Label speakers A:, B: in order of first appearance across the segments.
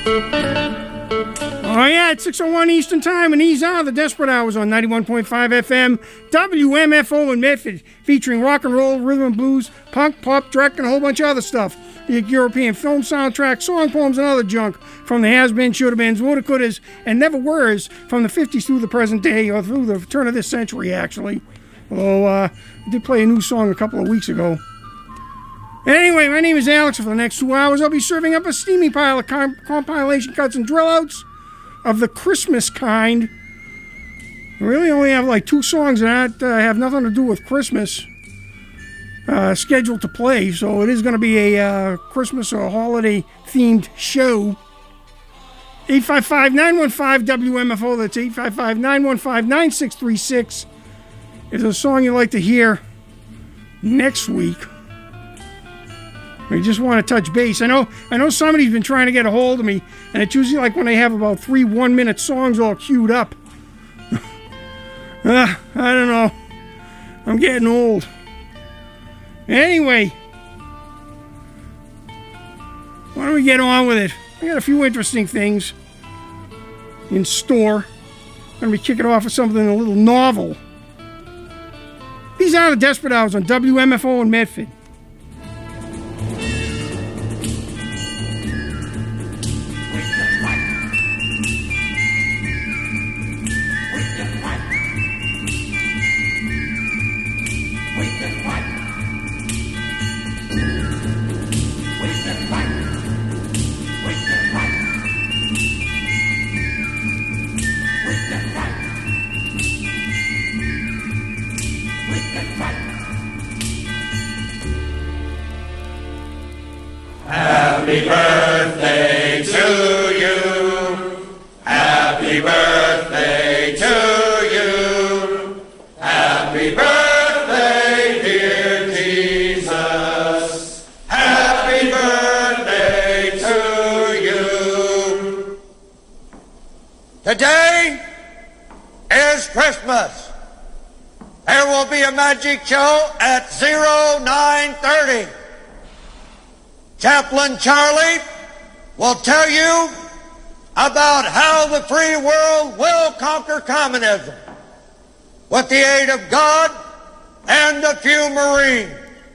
A: Oh, yeah, it's 6:01 Eastern Time, and these are the Desperate Hours on 91.5 FM, WMFO in Medford, featuring rock and roll, rhythm and blues, punk, pop, dreck, and a whole bunch of other stuff. The European film soundtracks, song poems, and other junk from the has-been, should-have-beens, woulda-couldas, and never-weres from the 50s through the present day, or through the turn of this century, actually. Although, I did play a new song a couple of weeks ago. Anyway, my name is Alex. For the next 2 hours, I'll be serving up a steamy pile of compilation cuts and drill-outs of the Christmas kind. I really only have like 2 songs that have nothing to do with Christmas scheduled to play, so it is going to be a Christmas or holiday-themed show. 855-915-WMFO, that's 855-915-9636. If there's a song you'd like to hear next week, we just want to touch base. I know somebody's been trying to get a hold of me, and it's usually like when I have about 3 one-minute songs all queued up. I don't know. I'm getting old. Anyway, why don't we get on with it? I got a few interesting things in store. I'm going to be kicking off with something a little novel. These are the Desperate Hours on WMFO in Medford.
B: Happy birthday to you. Happy birthday to you. Happy birthday, dear Jesus. Happy birthday to you. Today is Christmas. There will be a magic show at 0930. Chaplain Charlie will tell you about how the free world will conquer communism with the aid of God and a few Marines.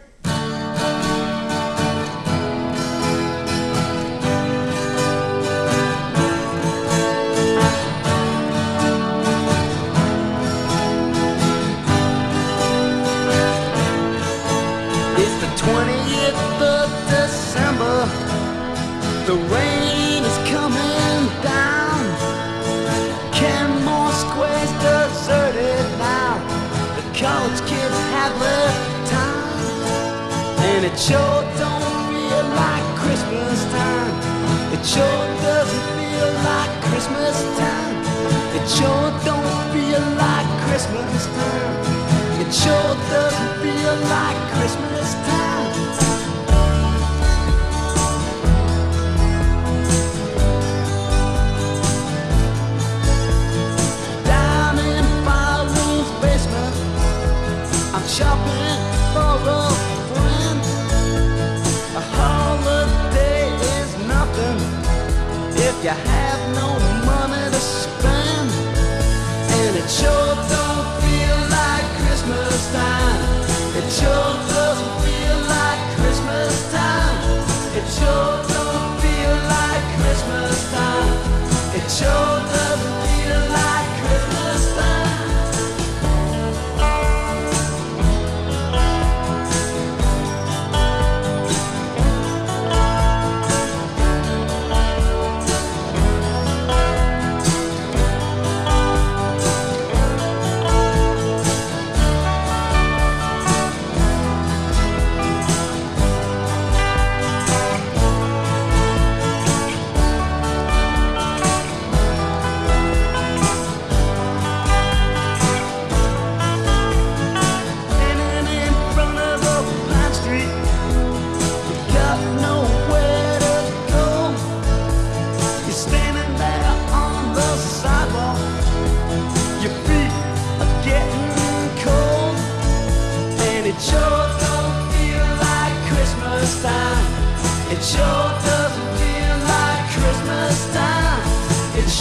C: It's the 20th of December. The rain is coming down. Kenmore Square's deserted now. The college kids have left town, and it sure don't feel like Christmas time. It sure doesn't feel like Christmas time. It sure don't feel like Christmas time. It sure doesn't feel like Christmas time. Down in Fireroom's basement, I'm shopping for a friend. A holiday is nothing if you have no money to spend. And it sure don't feel like Christmas time. It sure doesn't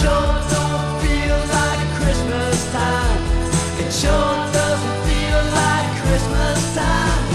C: sure don't feel like Christmas time. It sure doesn't feel like Christmas time.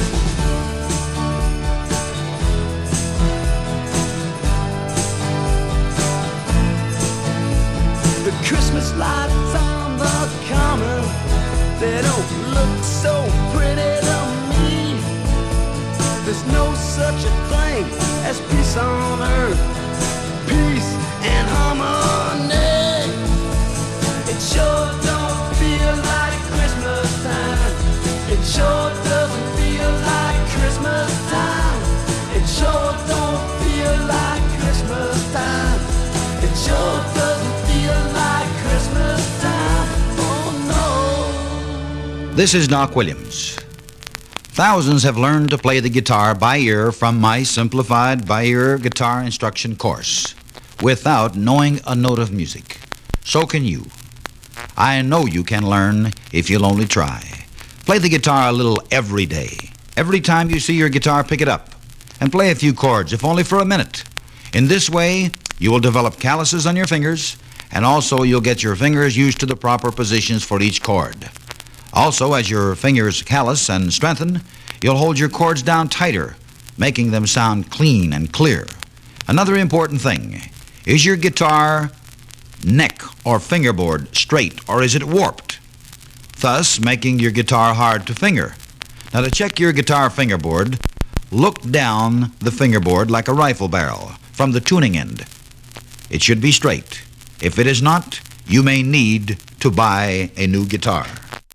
C: The Christmas lights on the common, they don't look so pretty to me. There's no such a thing as peace on earth, peace and harmony. It sure don't feel like Christmas time. It sure doesn't feel like Christmas time. It sure don't feel like Christmas time. It sure doesn't feel like Christmas time. Oh no.
D: This is Doc Williams. Thousands have learned to play the guitar by ear from my simplified by ear guitar instruction course without knowing a note of music. So can you. I know you can learn if you'll only try. Play the guitar a little every day. Every time you see your guitar, pick it up and play a few chords, if only for a minute. In this way, you will develop calluses on your fingers, and also you'll get your fingers used to the proper positions for each chord. Also, as your fingers callus and strengthen, you'll hold your chords down tighter, making them sound clean and clear. Another important thing, is your guitar neck or fingerboard straight, or is it warped, thus making your guitar hard to finger? Now, to check your guitar fingerboard, look down the fingerboard like a rifle barrel from the tuning end. It should be straight. If it is not, you may need to buy a new guitar.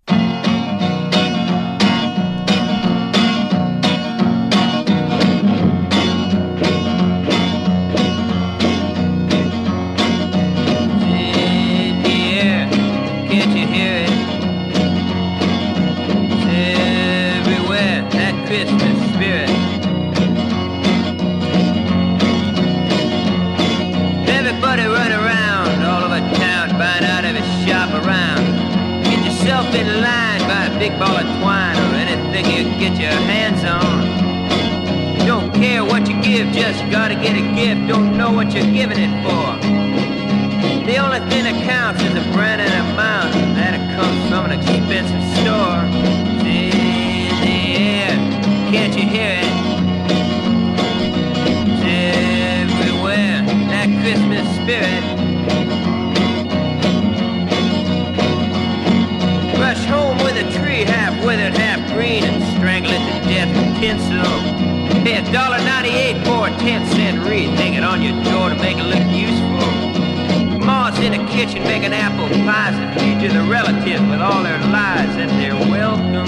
E: Big ball of twine or anything you can get your hands on. Don't care what you give, just gotta get a gift. Don't know what you're giving it for. The only thing that counts is a brand and amount that it comes from an expensive store. It's in the air, can't you hear it? It's everywhere, that Christmas spirit. Rush home with a tree half withered, half green, and strangle it to death with tinsel. Pay $1.98 for a 10-cent wreath. Hang it on your door to make it look useful. Ma's in the kitchen making apple pies and feed to the relatives with all their lies that they're welcome.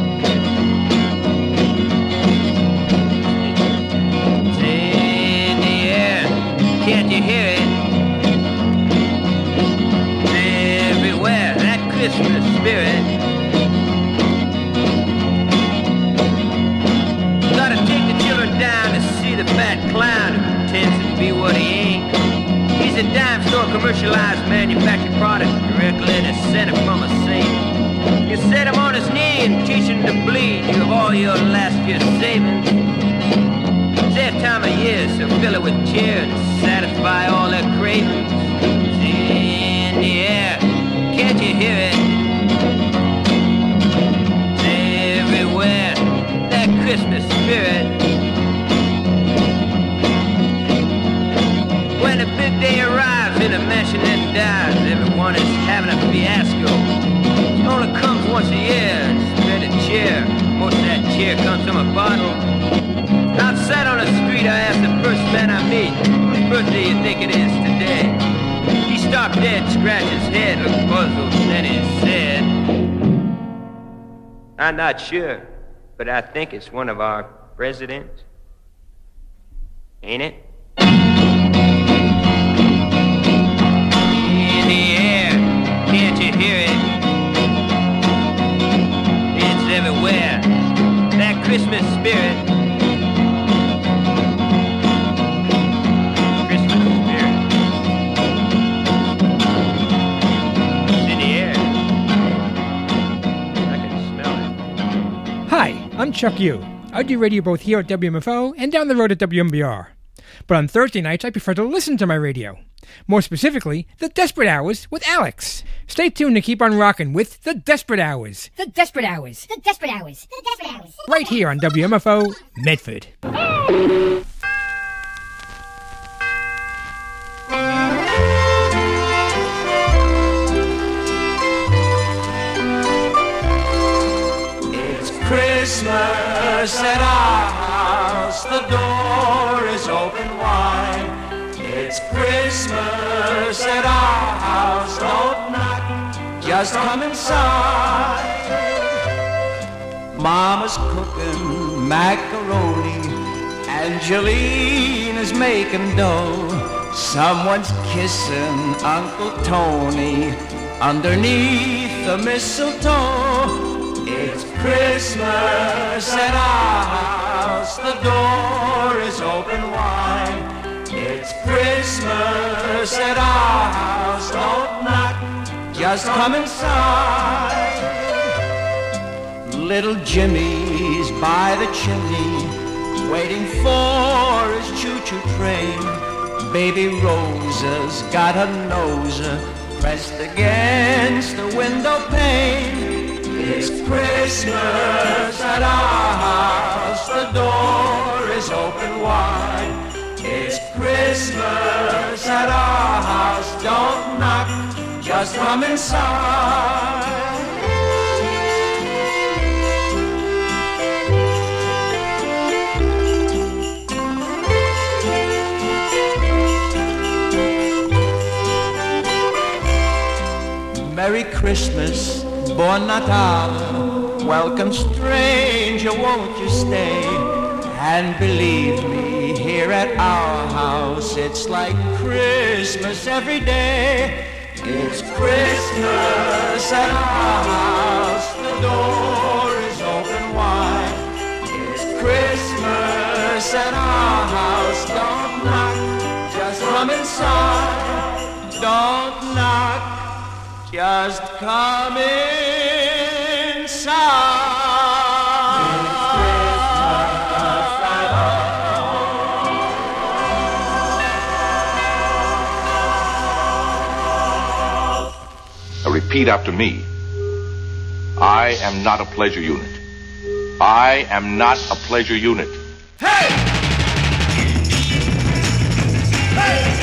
E: It's in the air, can't you hear it? It's everywhere, that Christmas spirit. Gotta take the children down to see the fat clown who pretends to be what he ain't. He's a dime store commercialized manufactured product directly descended from a saint. You set him on his knee and teach him to bleed. You have all your last year's savings. It's that time of year, so fill it with cheer and satisfy all their cravings. It's in the air, can't you hear it? It's everywhere, that Christmas spirit. When the big day arrives in a mansion that dies, everyone is having a fiasco. It only comes once a year, spread a chair. Most of that chair comes from a bottle. Outside on the street, I asked the first man I meet, whose birthday you think it is today? He stopped dead, scratched his head, looked puzzled, then he said, I'm not sure, but I think it's one of our presidents. Ain't it? In the air, can't you hear it? It's everywhere, that Christmas spirit. Christmas spirit. It's in the air. I can smell it.
F: Hi, I'm Chuck Yu. I do radio both here at WMFO and down the road at WMBR. But on Thursday nights, I prefer to listen to my radio. More specifically, The Desperate Hours with Alex. Stay tuned to keep on rocking with The Desperate Hours.
G: The Desperate Hours. The Desperate Hours. The Desperate Hours.
F: Right here on WMFO Medford.
C: It's Christmas at our house. The door is open wide. It's Christmas at our house. Don't knock, just come inside. Mama's cooking macaroni. Angeline is making dough. Someone's kissing Uncle Tony underneath the mistletoe. It's Christmas at our house. The door is open wide. It's Christmas at our house. Don't knock, just come inside. Little Jimmy's by the chimney, waiting for his choo-choo train. Baby Rosa's got her nose pressed against the window pane. It's Christmas at our house. The door is open wide. It's Christmas at our house. Don't knock, just come inside. Merry Christmas, Bon Natal. Welcome stranger, won't you stay? And believe me, here at our house, it's like Christmas every day. It's Christmas at our house. The door is open wide. It's Christmas at our house. Don't knock, just come inside. Don't knock, just come inside.
H: Repeat after me. I am not a pleasure unit. I am not a pleasure unit.
C: Hey! Hey!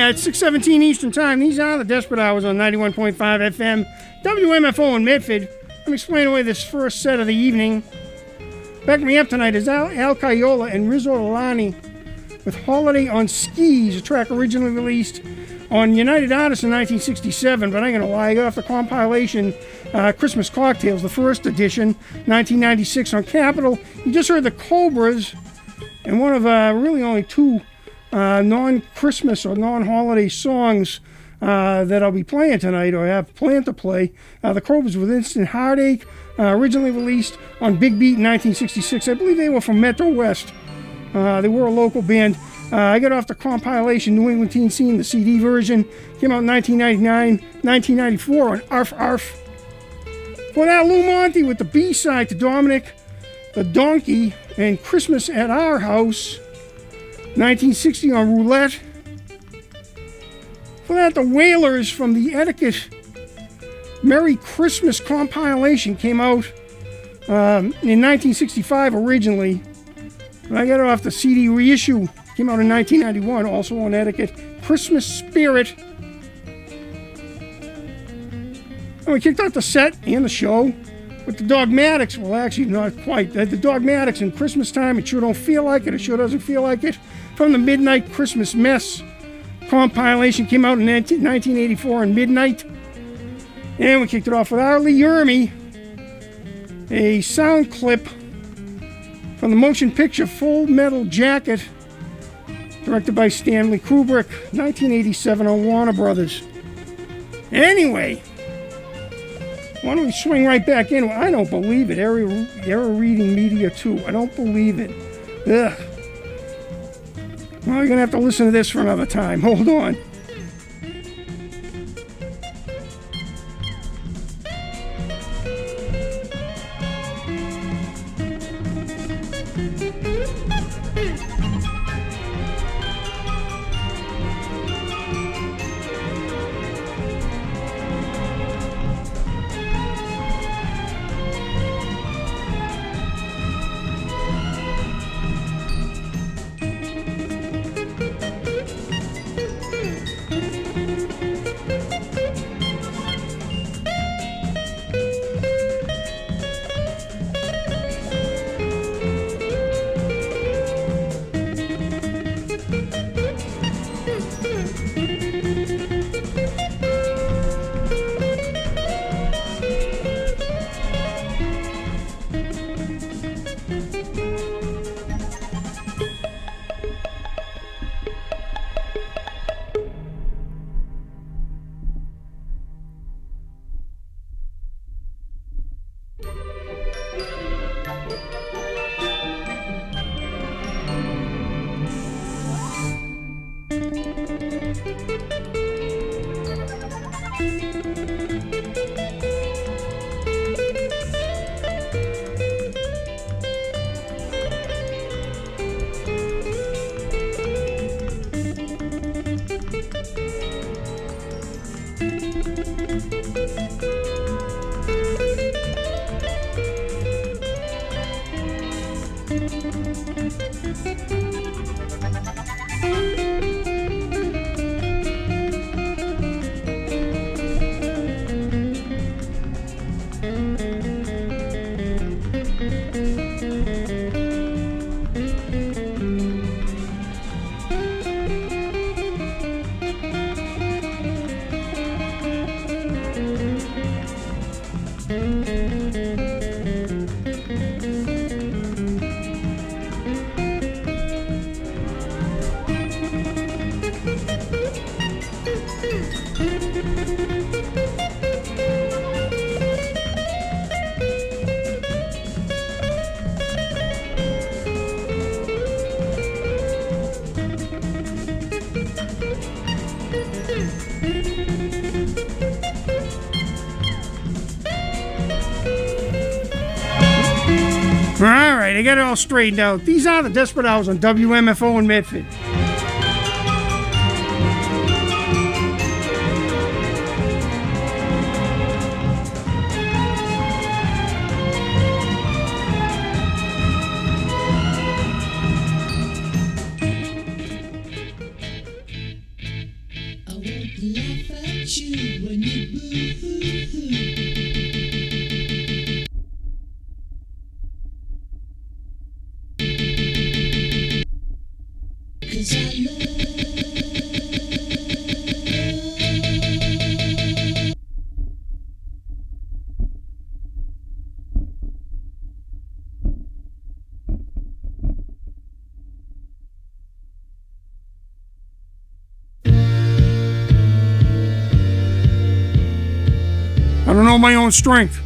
A: It's 6:17 Eastern Time. These are the Desperate Hours on 91.5 FM, WMFO in Medford. Let me explain away this first set of the evening. Backing me up tonight is Al Caiola and Rizzo Alani with Holiday on Skis, a track originally released on United Artists in 1967, but I'm going to lie, I got off the compilation Christmas Cocktails, the first edition, 1996 on Capitol. You just heard the Cobras, and one of really only two non-Christmas or non-holiday songs that I'll be playing tonight, or have planned to play. The Cobras with Instant Heartache, originally released on Big Beat in 1966. I believe they were from Metro West. They were a local band. I got off the compilation New England Teen Scene, the CD version. Came out in 1999, 1994 on Arf Arf. For that, Lou Monte with the B-side to Dominic the Donkey and Christmas at Our House, 1960 on Roulette. For that, the Wailers from the Etiquette Merry Christmas compilation came out in 1965 originally. I got it off the CD reissue. Came out in 1991, also on Etiquette. Christmas Spirit. And we kicked out the set and the show with the Dogmatics. Well, actually, not quite. The Dogmatics in Christmas Time. It sure don't feel like it. It sure doesn't feel like it. From the Midnight Christmas Mess compilation. Came out in 1984 on Midnight. And we kicked it off with R. Lee Ermey. A sound clip from the motion picture Full Metal Jacket, directed by Stanley Kubrick, 1987 on Warner Brothers. Anyway, why don't we swing right back in? I don't believe it. Error Reading Media 2. I don't believe it. Ugh. Well, you're going to have to listen to this for another time. Hold on. I got it all straightened out. These are the Desperate Hours on WMFO in Medford. I don't know my own strength.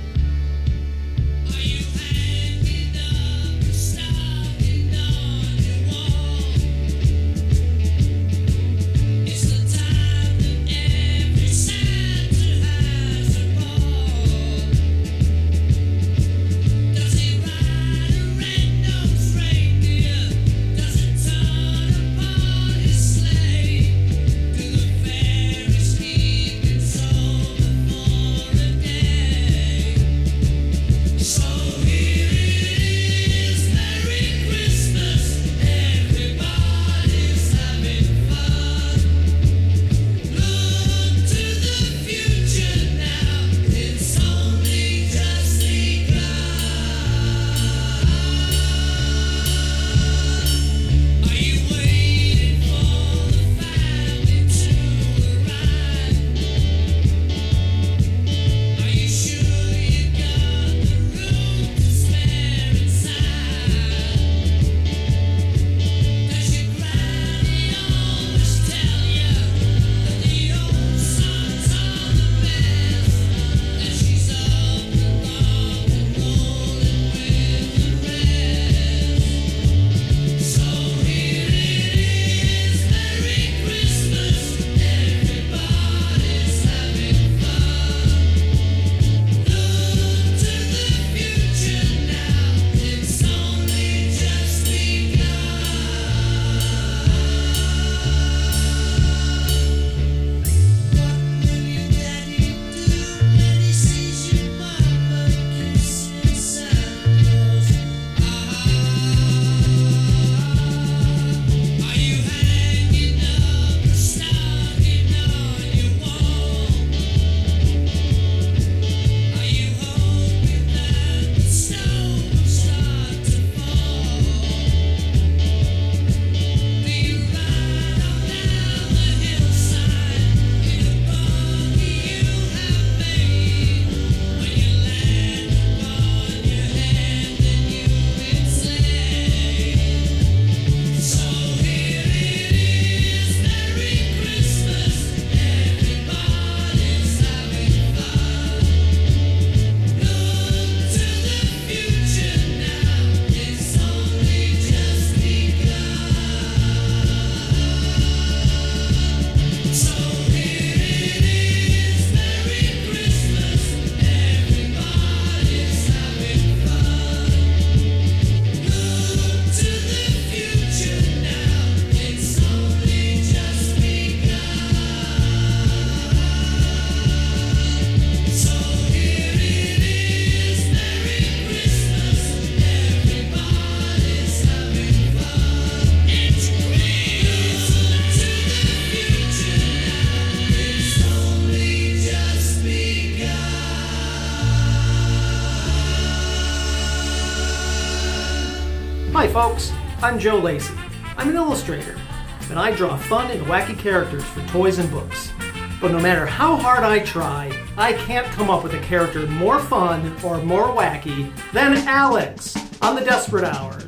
I: Hi folks, I'm Joe Lacey. I'm an illustrator, and I draw fun and wacky characters for toys and books. But no matter how hard I try, I can't come up with a character more fun or more wacky than Alex on the Desperate Hours,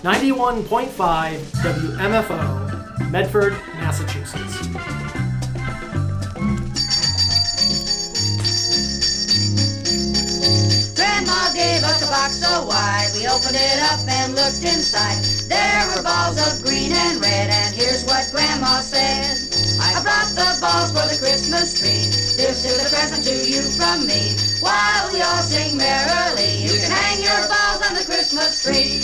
I: 91.5 WMFO, Medford, Massachusetts.
J: Grandma gave us a box so wide, we opened it up and looked inside. There were balls of green and red, and here's what Grandma said. I brought the balls for the Christmas tree. This is a present to you from me. While we all sing merrily, you can hang your balls on the Christmas tree.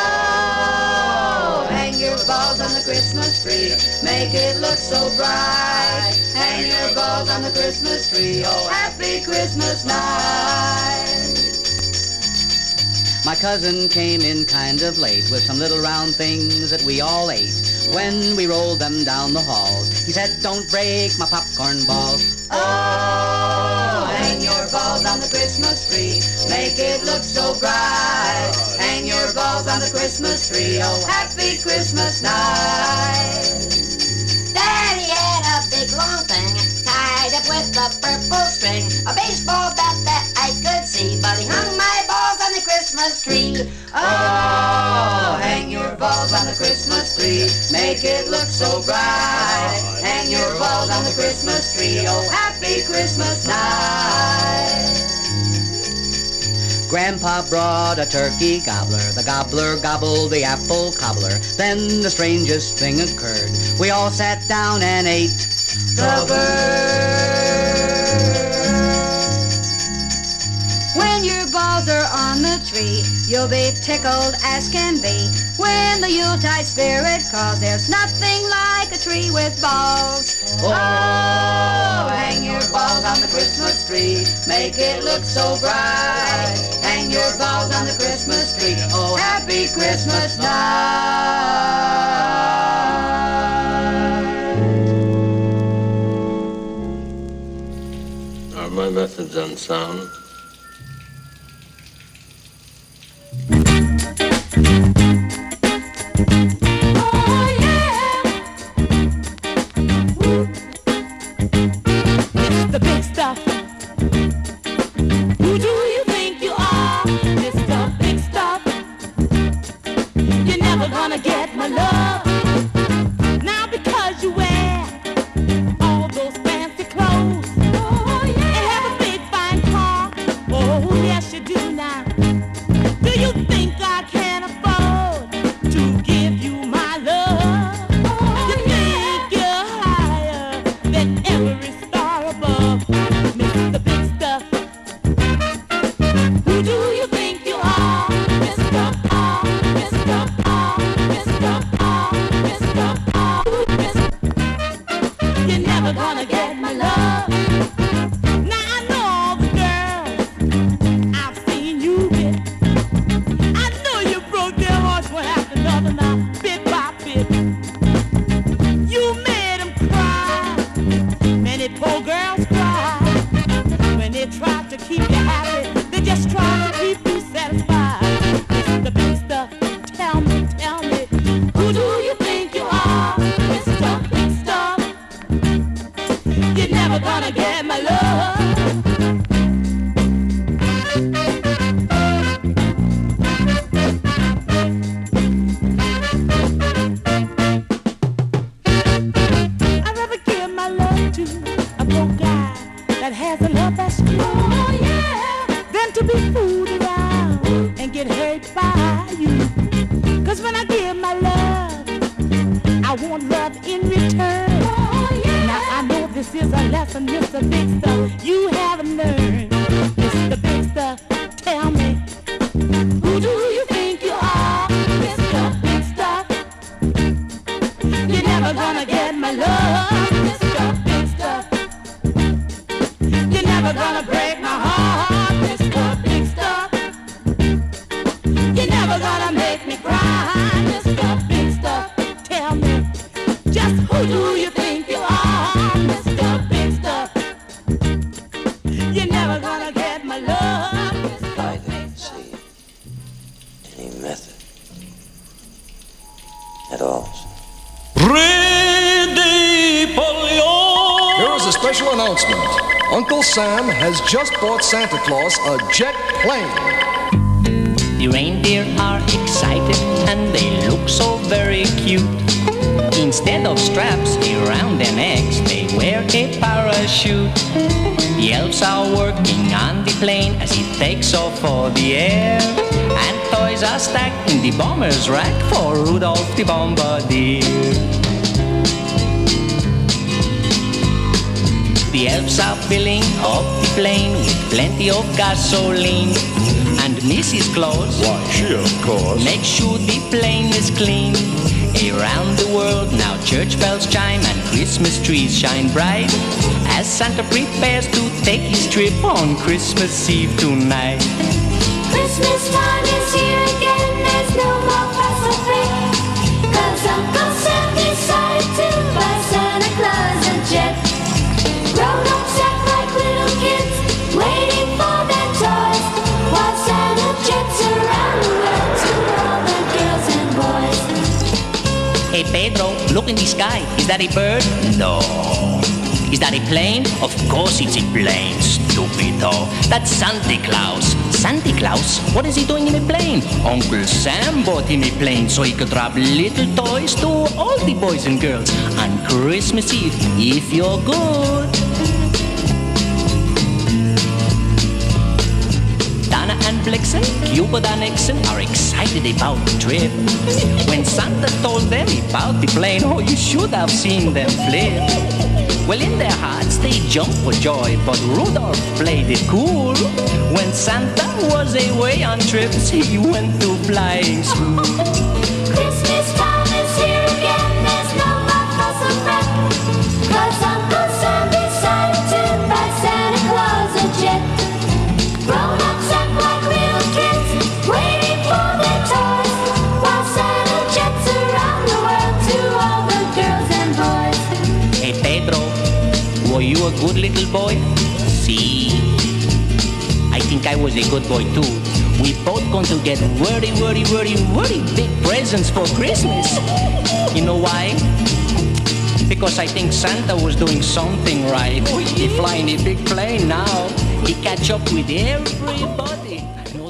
J: Oh, hang your balls on the Christmas tree. Make it look so bright. Hang your balls on the Christmas tree. Oh, happy Christmas night.
K: My cousin came in kind of late with some little round things that we all ate. When we rolled them down the hall, he said, "Don't break my popcorn balls."
J: Oh, hang your balls on the Christmas tree. Make it look so bright. Hang your balls on the Christmas Christmas tree. Oh, happy Christmas night. Daddy had a big long thing tied up with a purple string, a baseball bat that I could see, but he hung my balls on the Christmas tree. Oh, hang your balls on the Christmas tree, make it look so bright. Hang your balls on the Christmas tree. Oh, happy Christmas night.
K: Grandpa brought a turkey gobbler. The gobbler gobbled the apple cobbler. Then the strangest thing occurred. We all sat down and ate the bird.
J: When your balls are on the tree, you'll be tickled as can be. When the Yuletide spirit calls, there's nothing like a tree with balls. Oh, hang your balls on the Christmas tree, make it look so bright. Hang your balls on the Christmas tree. Oh, happy Christmas night.
L: Are my methods unsound?
M: The big stuff. Who do you think you are, Mr. Big Stuff? You're never gonna get my love. Now because you wear all those fancy clothes, oh yeah, and have a big fine car, oh yes you do now. Do you think I can afford to give you my love? You think you're higher than every star above, Mr. Big Stuff. Who do you think you are, Mr. Oh, Mr. Oh, Mr. Oh, Mr. Oh, Mr. You're never gonna get my love. Now I know all the girls I've seen you with. I know you broke their hearts one after another now, bit by bit. You made them cry. Many poor girls cry when they try to keep you happy. They just try to keep you satisfied. Mr. Big Stuff, tell me, who do you think you are, Mr. Big Stuff? You're never gonna get my love. I'd rather give my love to a broke guy that has a love that's true, oh, yeah, than to be fooled around and get hurt by you. Cause when I give my love, I want love in return. Oh, yeah. Now I know this is a lesson, Mr. Big Stuff, you haven't learned. Mr. Big Stuff, tell me, who do you think you are, Mr. Big Stuff? You're never gonna get my love, Mr. Big Stuff. You're never gonna break my heart, Mr. Big Stuff. You're never gonna make me cry, Mr. Big Stuff. Tell me, just who do you think you are, Mr. Big Stuff? You're never gonna get my love,
L: I didn't see any method at all.
N: Here is a special announcement. Uncle Sam has just bought Santa Claus a jet plane.
O: The reindeer are excited and they look so very cute. Instead of straps around their necks, they wear a parachute. The elves are working on the plane as it takes off for the air. And toys are stacked in the bomber's rack for Rudolph the Bombardier. The elves are filling up the plane with plenty of gasoline. And Mrs. Claus,
P: why, she of course
O: makes sure the plane is clean. Around the world now church bells chime and Christmas trees shine bright as Santa prepares to take his trip on Christmas Eve tonight.
Q: Christmas time is here again, there's no more fuss or fret, 'cause Uncle Sam decided to buy Santa Claus a jet. Grown-ups act like little kids, waiting for their toys, while Santa jets around the world to all the girls
O: Look in the sky. Is that a bird? No. Is that a plane? Of course it's a plane, stupido. That's Santa Claus. Santa Claus? What is he doing in a plane? Uncle Sam bought him a plane so he could drop little toys to all the boys and girls on Christmas Eve, if you're good. Donna and Blixen, Cupid and Nixon are excited about the trip. When Santa told them about the plane, oh, you should have seen them flip. Well, in their hearts they jumped for joy, but Rudolph played it cool. When Santa was away on trips, he went to flying school.
Q: Christmas time is here again, there's no more fuss or fret, 'cause Uncle Sam decided to buy Santa Claus a jet. Grown-ups act like little kids, waiting for their toys, while Santa jets around the world to all the girls and boys.
O: Hey, Pedro, were you a good little boy? See, I think I was a good boy too. We both going to get very big presents for Christmas. You know why? Because I think Santa was doing something right. He flying a big plane now. He catch up with everybody.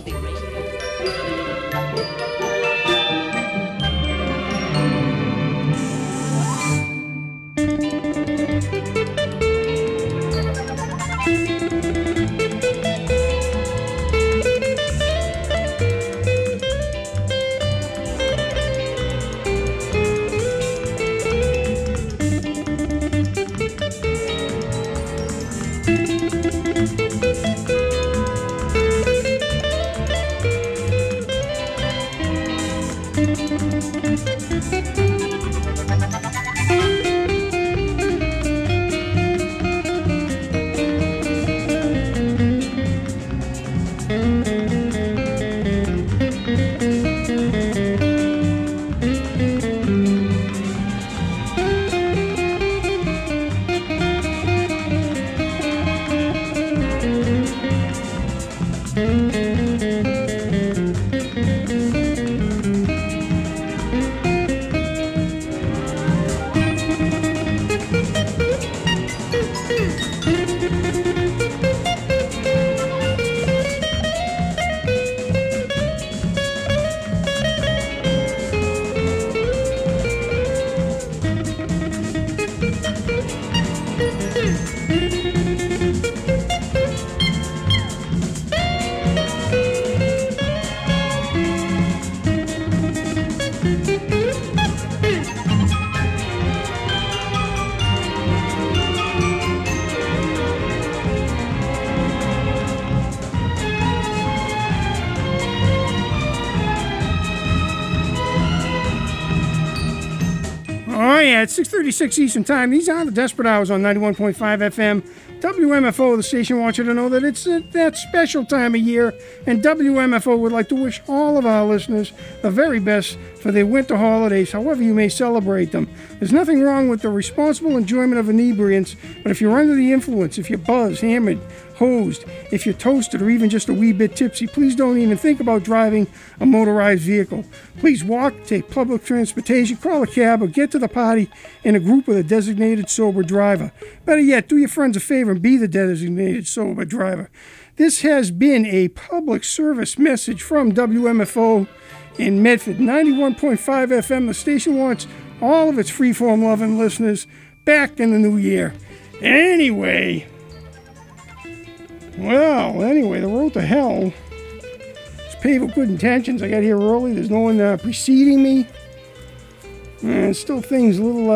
A: At 6:36 Eastern Time, these are the Desperate Hours on 91.5 FM. WMFO, the station, wants you to know that it's that special time of year, and WMFO would like to wish all of our listeners the very best for their winter holidays, however you may celebrate them. There's nothing wrong with the responsible enjoyment of inebriants, but if you're under the influence, if you're buzzed, hammered, hosed, if you're toasted, or even just a wee bit tipsy, please don't even think about driving a motorized vehicle. Please walk, take public transportation, call a cab, or get to the party in a group with a designated sober driver. Better yet, do your friends a favor and be the designated sober driver. This has been a public service message from WMFO in Medford. 91.5 FM. The station wants all of its freeform loving listeners back in the new year. Anyway, the road to hell is paved with good intentions. I got here early. There's no one preceding me. And still things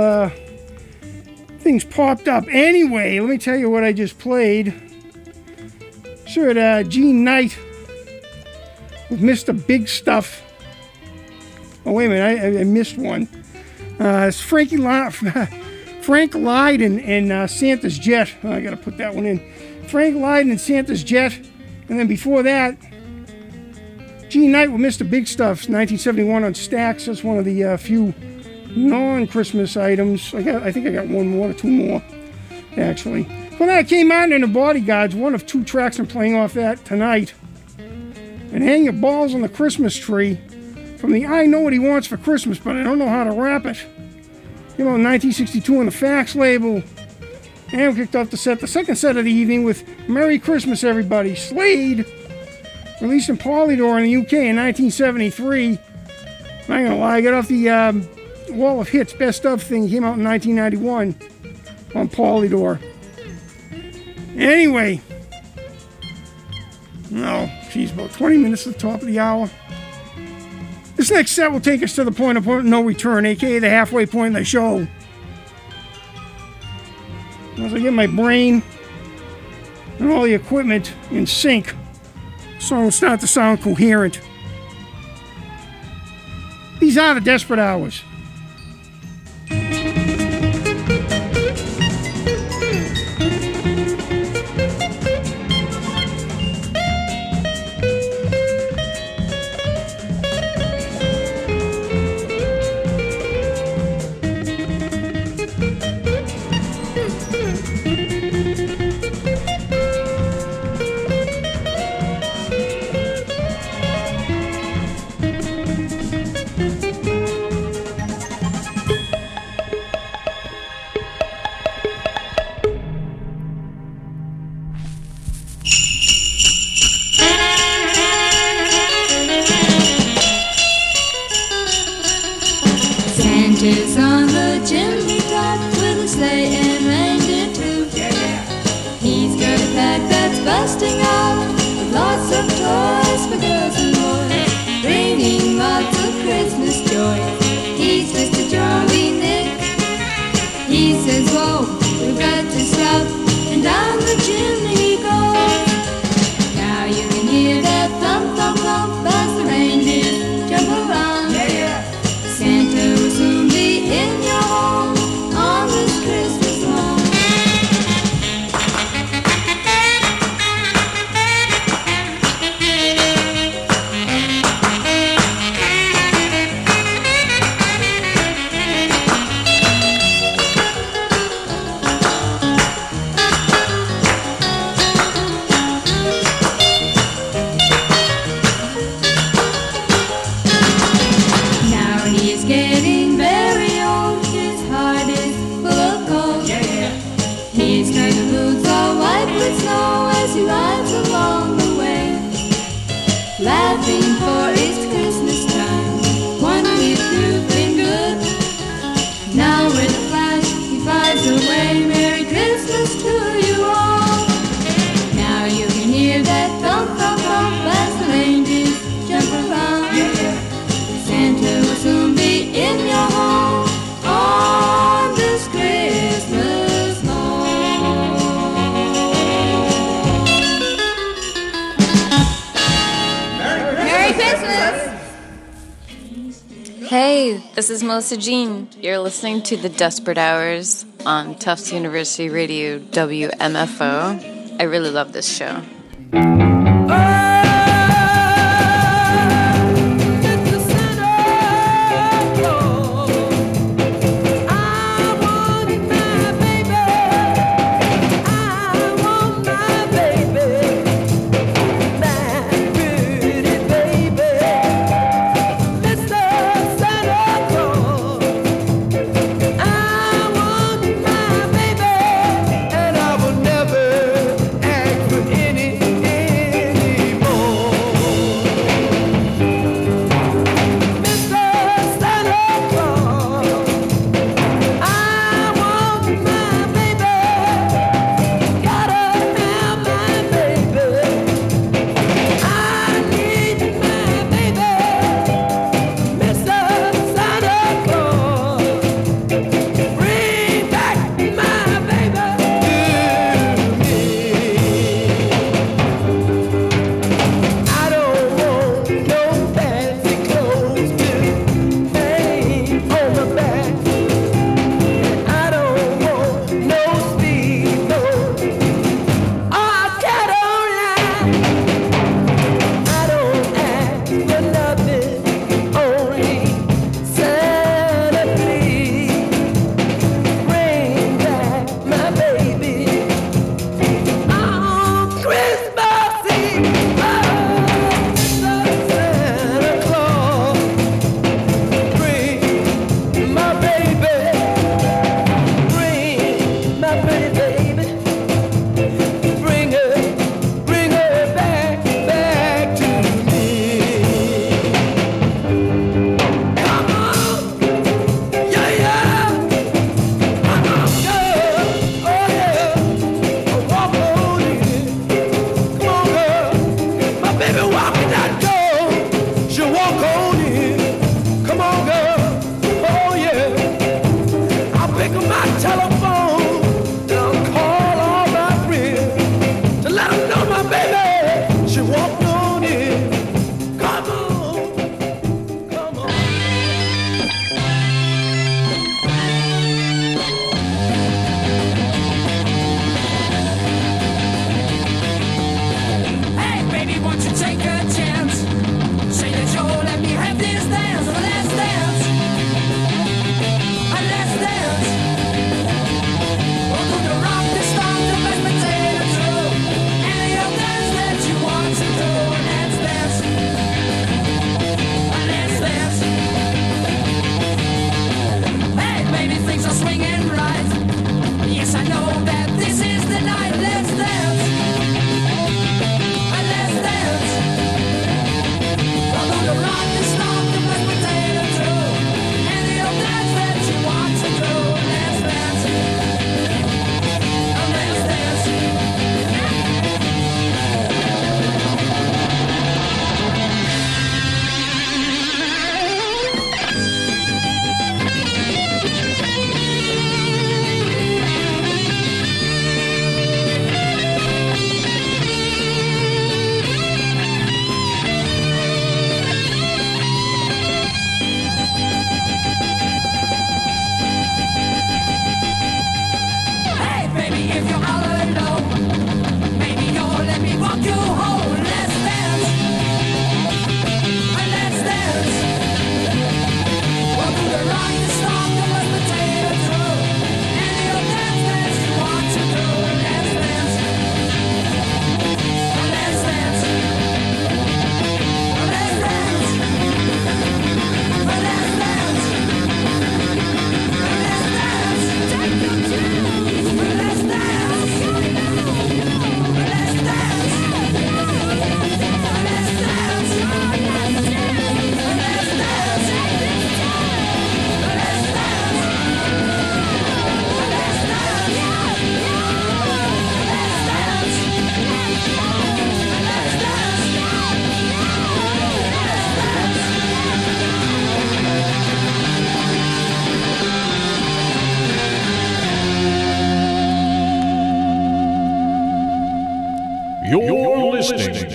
A: popped up. Anyway, let me tell you what I just played. Sure, Gene Knight with Mr. Big Stuff. Oh, wait a minute, I missed one. It's Frank Lydon and Santa's Jet. Oh, I got to put that one in. Frank Lydon and Santa's Jet. And then before that, Gene Knight with Mr. Big Stuff, 1971 on Stax. That's one of the few non-Christmas items. I think I got one more or two more, actually. Well, that came out in the Bodyguards, one of two tracks I'm playing off that tonight. And Hang Your Balls on the Christmas Tree from the I Know What He Wants for Christmas, but I don't know how to rap it. Came out in 1962 on the Fax label. And we kicked off the second set of the evening with Merry Christmas, Everybody. Slade, released in Polydor in the UK in 1973. I'm not gonna lie, I got off the Wall of Hits Best Of thing. Came out in 1991 on Polydor. Anyway, no, geez, about 20 minutes to the top of the hour. This next set will take us to the point of no return, aka the halfway point in the show. As I get my brain and all the equipment in sync, so it'll start to sound coherent. These are the Desperate Hours.
Q: Santa's on the chimney top with a sleigh and reindeer too. He's got a pack that's busting out with lots of toys for girls and boys, bringing lots of Christmas joy. He's Mr. Jolly Nick. He says, whoa, we've got to stop, and down the chimney he goes. Now you can hear that thump, thump, thump as the reindeer jump around. Santa will soon be in your home on this Christmas morn. Getting very old, his heart is full of cold. His kind of boots are white with snow as he rides along the way, laughing for it's Christmas time. One week you've been good, now with a flash he flies away. Merry Christmas to you all. Now you can hear that thump, thump, thump as the reindeers jump around. Santa will soon be in your home on this Christmas morn.
P: Merry Christmas! Hey, this is Melissa Jean. You're listening to The Desperate Hours on Tufts University Radio WMFO. I really love this show.
C: Any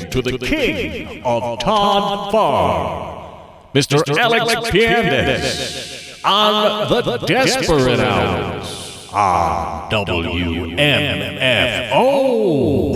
R: to the king of Todd Farr, Mr. Alex Piandes, on the Desperate Hours on WMFO.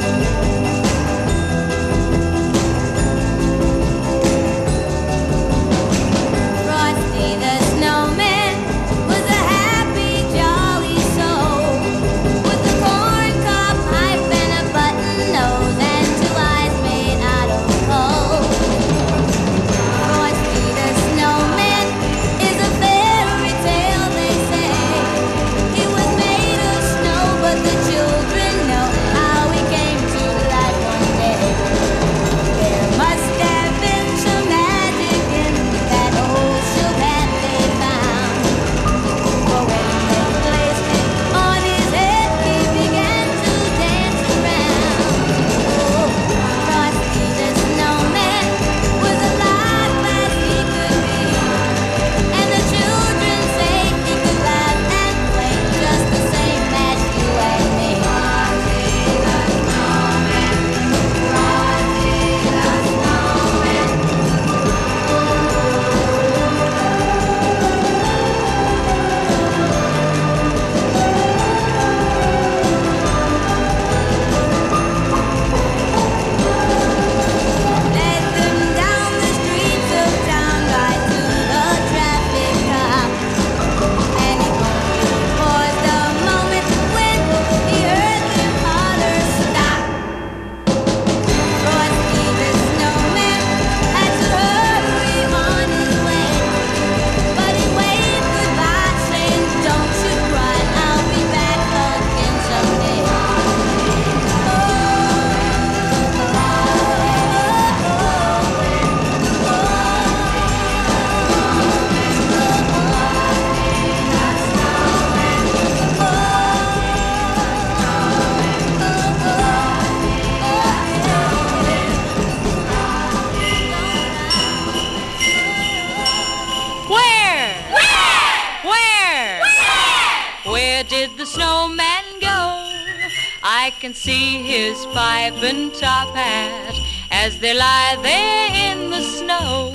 S: I can see his pipe and top hat as they lie there in the snow.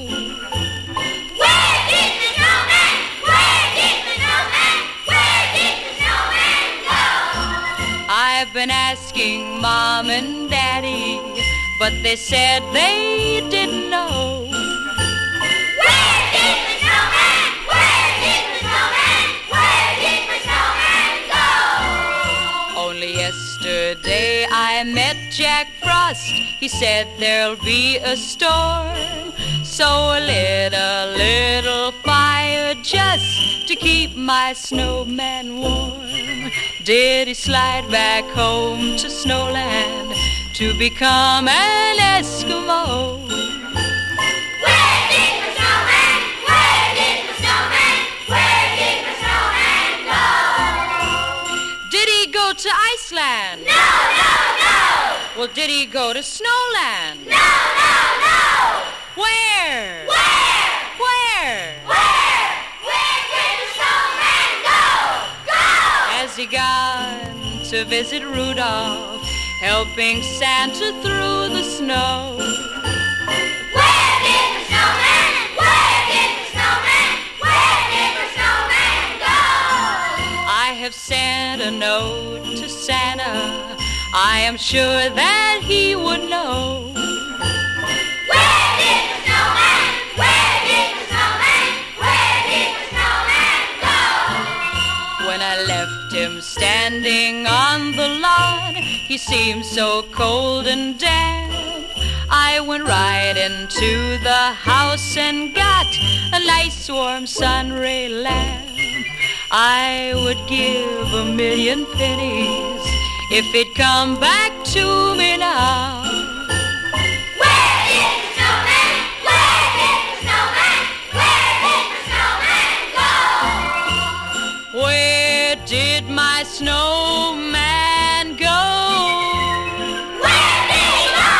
Q: Where did the snowman? Where did the snowman? Where did the snowman go?
S: I've been asking Mom and Daddy, but they said they didn't know.
Q: Where did the snowman? Where did the snowman? Where did the snowman go?
S: Only yesterday I met Jack Frost. He said there'll be a storm, so lit a little fire just to keep my snowman warm. Did he slide back home to Snowland to become an Eskimo?
Q: Where did the snowman? Where did the snowman? Where did the snowman go?
S: Did he go to Iceland?
Q: No, no, no!
S: Well, did he go to Snowland?
Q: No, no, no!
S: Where?
Q: Where?
S: Where?
Q: Where? Where did the snowman go? Go!
S: Has he gone to visit Rudolph, helping Santa through the snow?
Q: Where did the snowman? Where did the snowman? Where did the snowman go?
S: I have sent a note to Santa. I am sure that he would know.
Q: Where did the snowman? Where did the snowman? Where did the snowman go?
S: When I left him standing on the lawn, he seemed so cold and damp. I went right into the house and got a nice warm sunray lamp. I would give 1,000,000 pennies if he'd come back to me now.
Q: Where did the snowman? Where did the snowman? Where did the snowman go?
S: Where did my snowman go?
Q: Where did he go?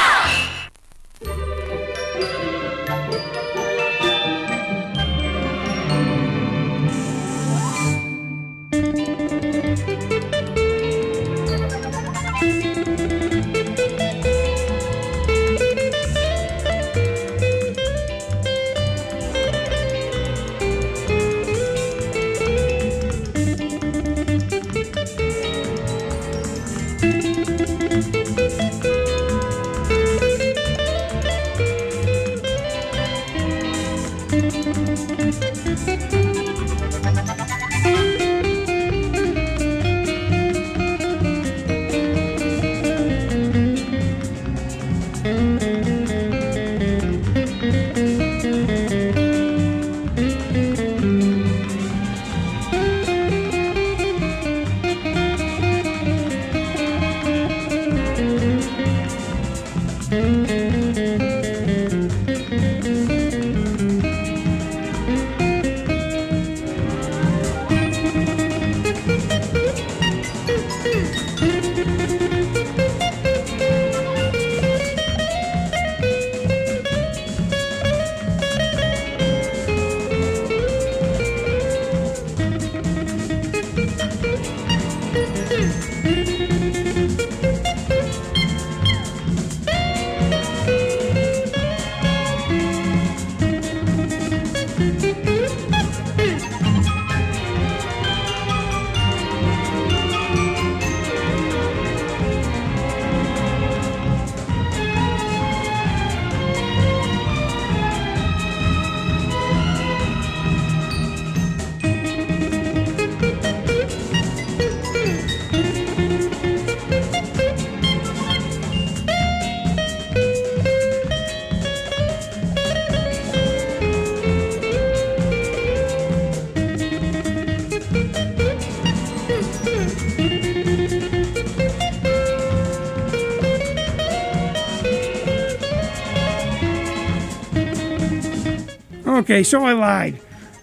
A: Okay, so I lied.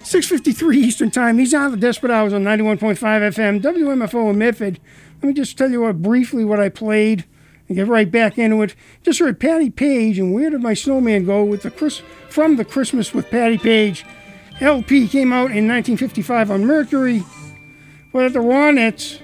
A: 6:53 Eastern Time. These are the Desperate Hours on 91.5 FM, WMFO in Medford. Let me just tell you briefly what I played and get right back into it. Just heard Patty Page and Where Did My Snowman Go with from the Christmas with Patty Page. LP came out in 1955 on Mercury. But at the Ronettes,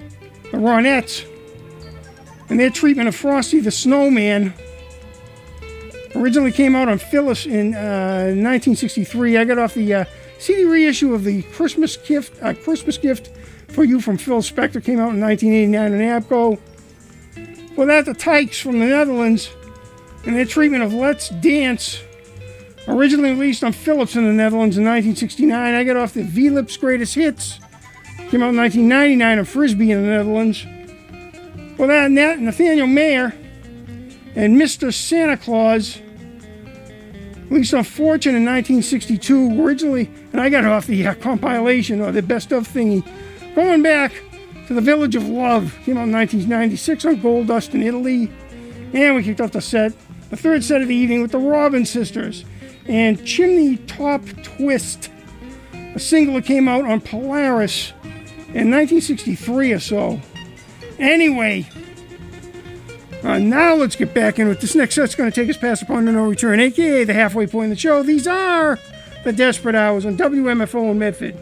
A: and their treatment of Frosty the Snowman originally came out on Phyllis in 1963. I got off the CD reissue of the Christmas Gift for You from Phil Spector. Came out in 1989 on ABCO. Well, that the Tykes from the Netherlands and their treatment of Let's Dance, originally released on Philips in the Netherlands in 1969. I got off the V-Lips Greatest Hits. Came out in 1999 on Frisbee in the Netherlands. Well, that Nathaniel Mayer and Mr. Santa Claus, released on Fortune in 1962, originally, and I got off the compilation, or the best of thingy. Going back to The Village of Love, came out in 1996 on Gold Dust in Italy. And we kicked off the third set of the evening with the Robin Sisters and Chimney Top Twist, a single that came out on Polaris in 1963 or so. Anyway, now let's get back into it. This next set's going to take us past the point of no return, a.k.a. the halfway point in the show. These are the Desperate Hours on WMFO in Medford.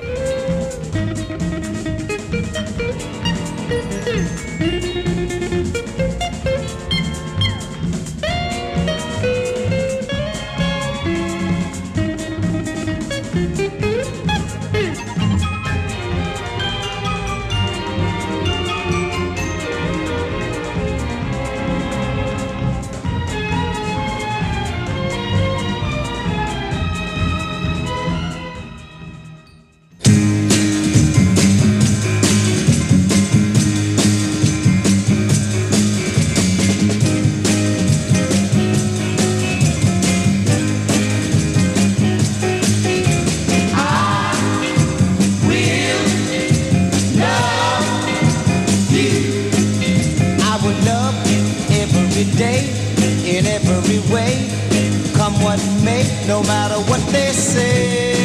C: No matter what they say,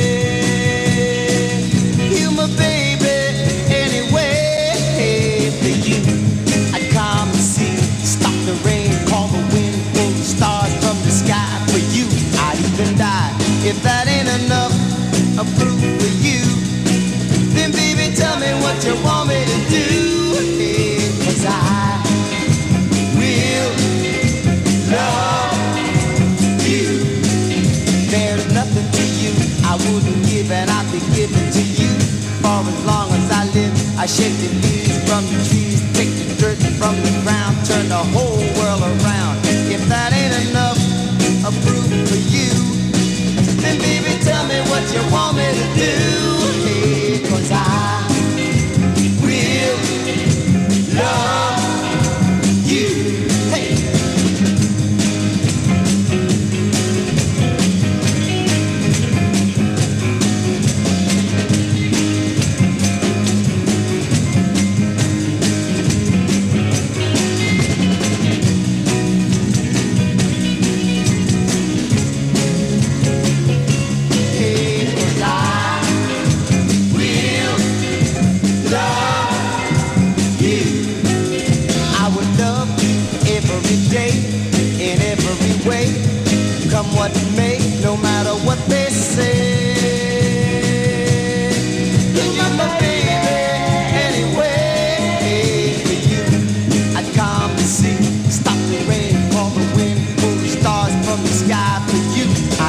C: you my baby anyway. For you, I'd come and see, stop the rain, call the wind, pull the stars from the sky. For you, I'd even die. If that ain't enough, a proof for you, then baby tell me what you want me to do. 'Cause I will love you. There's nothing to you I wouldn't give, and I'd be giving to you. For as long as I live, I shake the leaves from the trees, take the dirt from the ground, turn the whole world around. If that ain't enough, a proof for you, then baby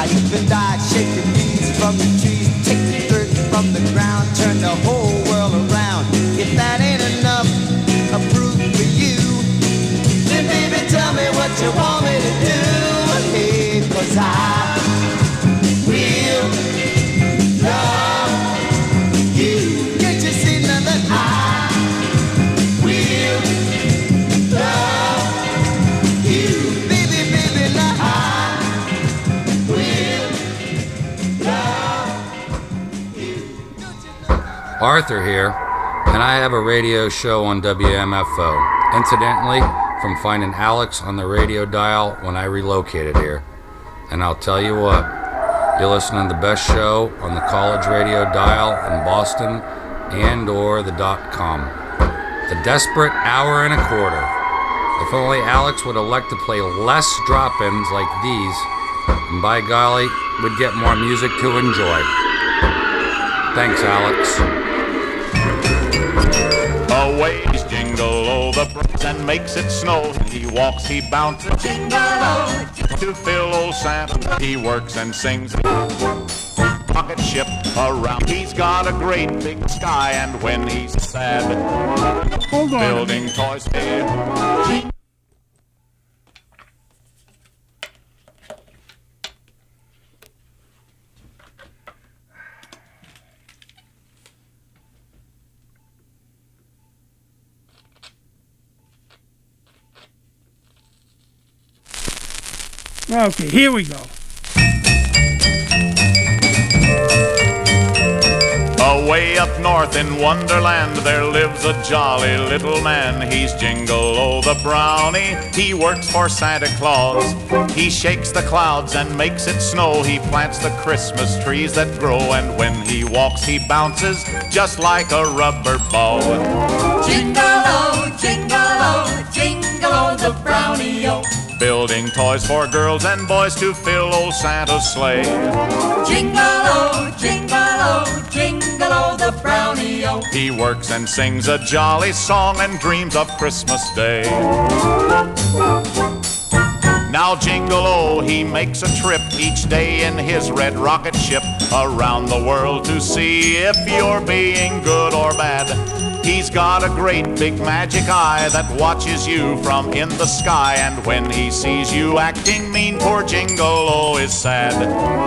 C: live and die. Shake the leaves from the trees, take the dirt from the ground, turn the whole world around. If that ain't enough, a proof for you, then baby tell me what you want me to do. Hey, 'cause I will love you. Can't you see now that I will love you, baby, baby, now I will love you.
T: Arthur here, and I have a radio show on WMFO. Incidentally, from finding Alex on the radio dial when I relocated here. And I'll tell you what, you're listening to the best show on the college radio dial in Boston and or the .com. The Desperate Hour and a Quarter. If only Alex would elect to play less drop-ins like these, and by golly, we'd get more music to enjoy. Thanks, Alex.
U: Away jingle-o the brings and makes it snow. He walks, he bounces, jingle-o, to fill old Santa. He works and sings rocket ship around. He's got a great big sky, and when he's sad, building toys here.
A: Okay, here we go.
U: Away up north in Wonderland, there lives a jolly little man. He's Jingle-O the Brownie. He works for Santa Claus. He shakes the clouds and makes it snow. He plants the Christmas trees that grow, and when he walks, he bounces just like a rubber ball.
C: Jingle-O, Jingle-O, Jingle-O the Brownie-O.
U: Building toys for girls and boys to fill old Santa's sleigh.
C: Jingle-O, Jingle-O, Jingle-O the Brownie-O.
U: He works and sings a jolly song and dreams of Christmas Day. Now Jingle-O, he makes a trip each day in his red rocket ship around the world to see if you're being good or bad. He's got a great big magic eye that watches you from in the sky, and when he sees you acting mean, poor Jingle-O is sad.